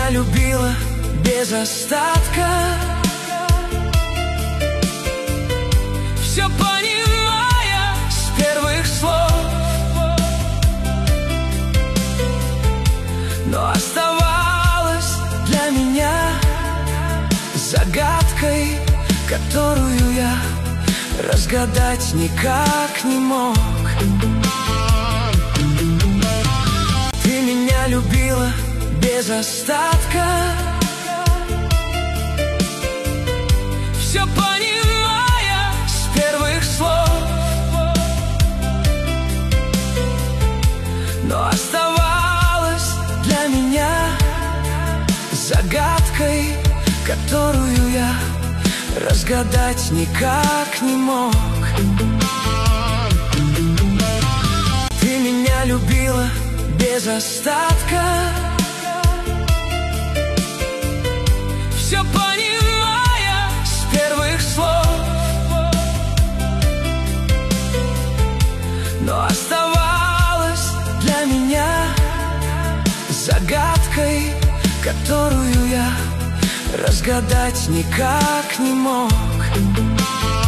меня любила без остатка, все понимая с первых слов, но оставалась для меня загадкой, которую я разгадать никак не мог. Ты меня любила без остатка, все понимая с первых слов, но оставалась для меня загадкой, которую я разгадать никак не мог. Ты меня любила без остатка, все понимая с первых слов, но оставалась для меня загадкой, которую я разгадать никак не мог.